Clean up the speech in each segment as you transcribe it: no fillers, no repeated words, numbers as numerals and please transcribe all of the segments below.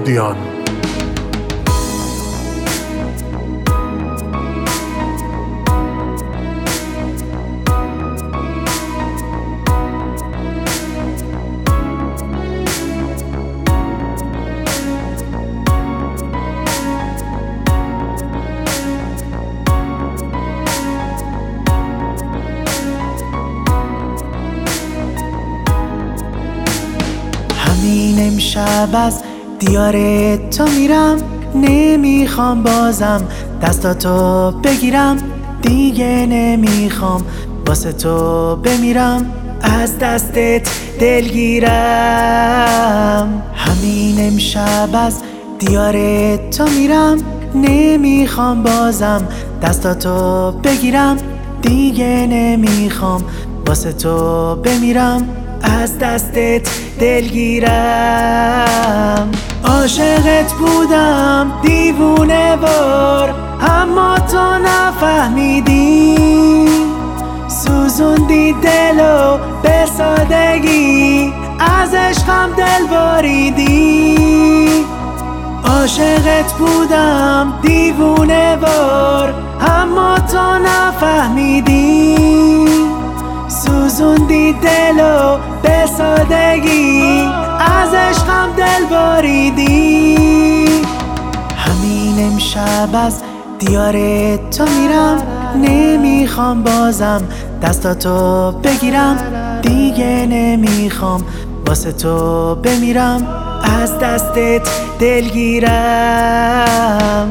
اکوردیون. همین امشب از دیار تو میرم، نمیخوام بازم دستاتو بگیرم، دیگه نمیخوام واسه تو بمیرم، از دستت دلگیرم. همین امشب از دیار تو میرم، نمیخوام بازم دستاتو بگیرم، دیگه نمیخوام واسه تو بمیرم، از دستت دلگیرم. عاشقت بودم دیوونه وار، اما تو نفهمیدی، سوزوندی دلو به سادگی، از عشقم دل باریدی. عاشقت بودم دیوونه وار، اما تو نفهمیدی، سوزوندی دلو به سادگی، از عشقم دل باریدی. همین امشب از دیار تو میرم، نمیخوام بازم دستاتو بگیرم، دیگه نمیخوام واسه تو بمیرم، از دستت دلگیرم.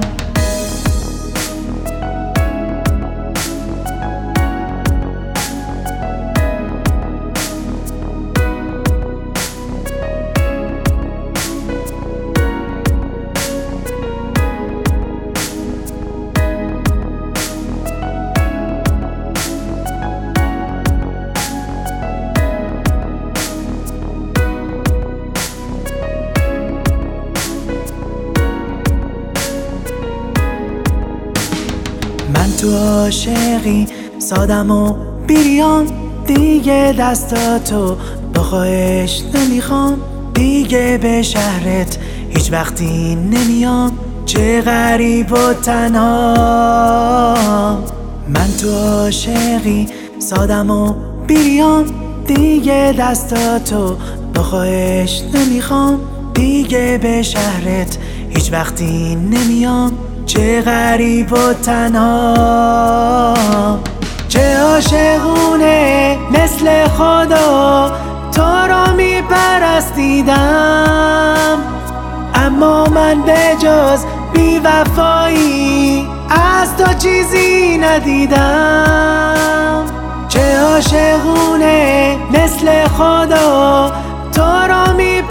من تو عاشقی سادم و بیریام، دیگه دستاتو با خواهش نمیخوام، دیگه به شهرت هیچ وقتی نمیام، چه غریب و تنها. من تو عاشقی سادم و بیریام، دیگه دستاتو با خواهش نمیخوام، دیگه به شهرت هیچ وقتی نمیام، چه غریب و تنها. چه عاشقونه مثل خدا تو را میپرستیدم، اما من به جز بیوفایی از تو چیزی ندیدم. چه عاشقونه مثل خدا تو را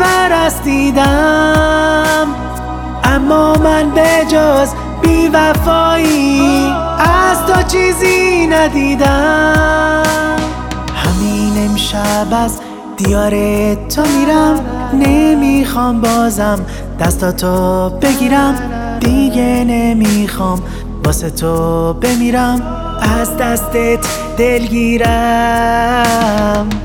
میپرستیدم، اما من به جز بیوفایی از تو چیزی ندیدم. همین امشب از دیار تو میرم، نمیخوام بازم دستاتو بگیرم، دیگه نمیخوام واسه تو بمیرم، از دستت دلگیرم.